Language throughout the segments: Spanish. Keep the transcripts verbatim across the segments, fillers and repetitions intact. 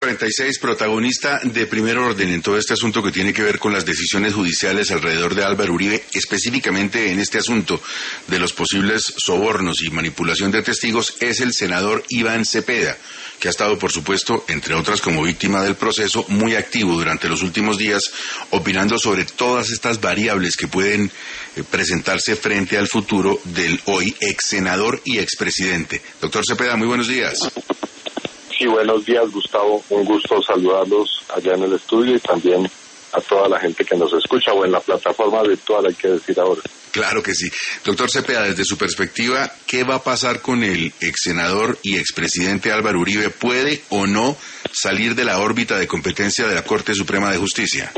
cuarenta y seis, protagonista de primer orden en todo este asunto que tiene que ver con las decisiones judiciales alrededor de Álvaro Uribe, específicamente en este asunto de los posibles sobornos y manipulación de testigos, es el senador Iván Cepeda, que ha estado, por supuesto, entre otras como víctima del proceso, muy activo durante los últimos días, opinando sobre todas estas variables que pueden eh, presentarse frente al futuro del hoy ex senador y expresidente. Doctor Cepeda, muy buenos días. Sí, buenos días, Gustavo. Un gusto saludarlos allá en el estudio y también a toda la gente que nos escucha o en la plataforma virtual, hay que decir ahora. Claro que sí. Doctor Cepeda, desde su perspectiva, ¿qué va a pasar con el ex senador y expresidente Álvaro Uribe? ¿Puede o no salir de la órbita de competencia de la Corte Suprema de Justicia?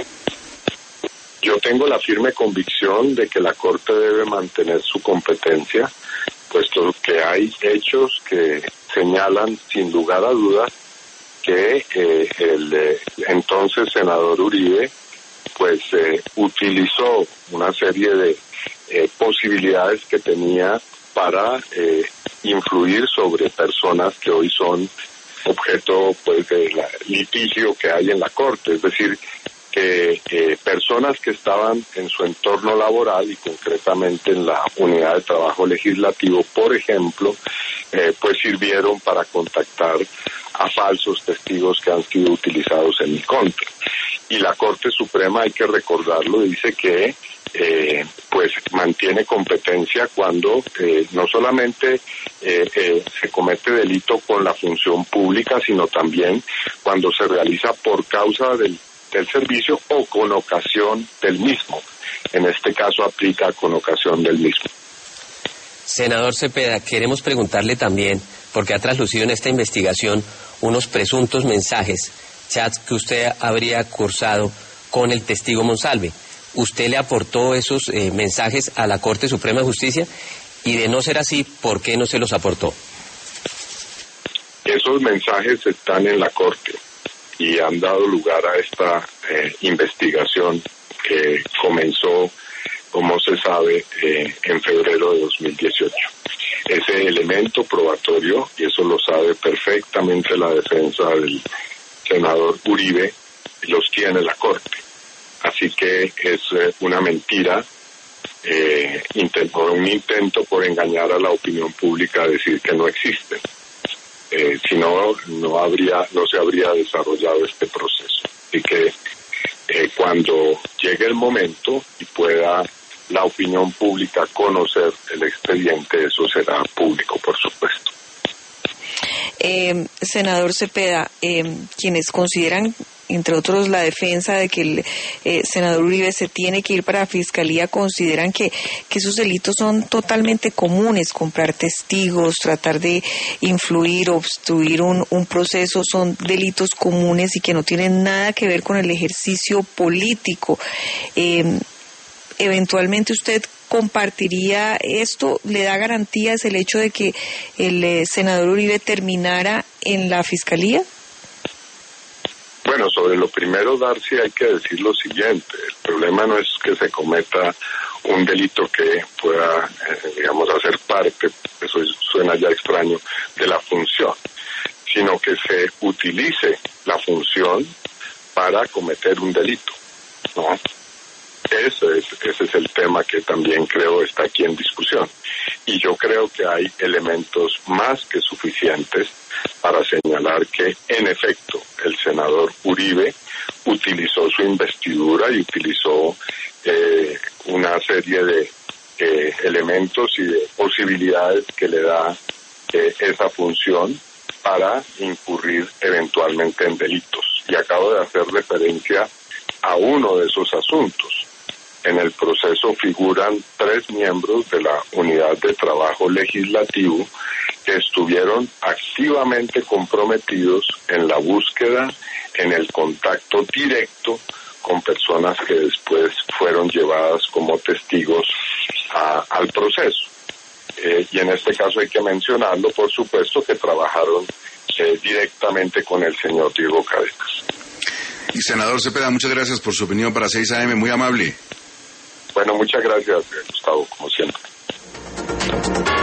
Yo tengo la firme convicción de que la Corte debe mantener su competencia, puesto que hay hechos que señalan sin lugar a dudas que eh, el eh, entonces senador Uribe pues eh, utilizó una serie de eh, posibilidades que tenía para eh, influir sobre personas que hoy son objeto pues de la litigio que hay en la Corte, es decir, que eh, personas que estaban en su entorno laboral y concretamente en la unidad de trabajo legislativo, por ejemplo, eh, pues sirvieron para contactar a falsos testigos que han sido utilizados en mi contra. Y la Corte Suprema, hay que recordarlo, dice que eh, pues mantiene competencia cuando eh, no solamente eh, eh, se comete delito con la función pública, sino también cuando se realiza por causa del del servicio o con ocasión del mismo. En este caso aplica con ocasión del mismo. Senador Cepeda, queremos preguntarle también, porque ha traslucido en esta investigación unos presuntos mensajes, chats que usted habría cursado con el testigo Monsalve. ¿Usted le aportó esos eh, mensajes a la Corte Suprema de Justicia? Y de no ser así, ¿por qué no se los aportó? Esos mensajes están en la Corte y han dado lugar a esta eh, investigación que comenzó, como se sabe, eh, en febrero de dos mil dieciocho. Ese elemento probatorio, y eso lo sabe perfectamente la defensa del senador Uribe, los tiene la Corte. Así que es eh, una mentira, eh, intento, un intento por engañar a la opinión pública a decir que no existen. Eh, si no, no habría, no se habría desarrollado este proceso. Así que eh, cuando llegue el momento y pueda la opinión pública conocer el expediente, eso será público, por supuesto. Eh, senador Cepeda, eh, quienes consideran, entre otros, la defensa de que el eh, senador Uribe se tiene que ir para la Fiscalía, consideran que, que esos delitos son totalmente comunes, comprar testigos, tratar de influir, obstruir un, un proceso, son delitos comunes y que no tienen nada que ver con el ejercicio político. Eh, eventualmente usted compartiría esto, ¿le da garantías el hecho de que el eh, senador Uribe terminara en la Fiscalía? Bueno, sobre lo primero, Darcy, hay que decir lo siguiente. El problema no es que se cometa un delito que pueda, eh, digamos, hacer parte, eso suena ya extraño, de la función, sino que se utilice la función para cometer un delito, ¿no? Ese es, ese es el tema que también creo está aquí en discusión. Y yo creo que hay elementos más que suficientes para señalar que, en efecto, el senador Uribe utilizó su investidura y utilizó eh, una serie de eh, elementos y de posibilidades que le da eh, esa función para incurrir eventualmente en delitos. Y acabo de hacer referencia a uno de esos asuntos. En el proceso figuran tres miembros de la unidad de trabajo legislativo que estuvieron activamente comprometidos en la búsqueda, en el contacto directo con personas que después fueron llevadas como testigos a, al proceso. Eh, y en este caso hay que mencionarlo, por supuesto, que trabajaron eh, directamente con el señor Diego Cadenas. Y senador Cepeda, muchas gracias por su opinión para seis A M, muy amable. Bueno, muchas gracias, Gustavo, como siempre.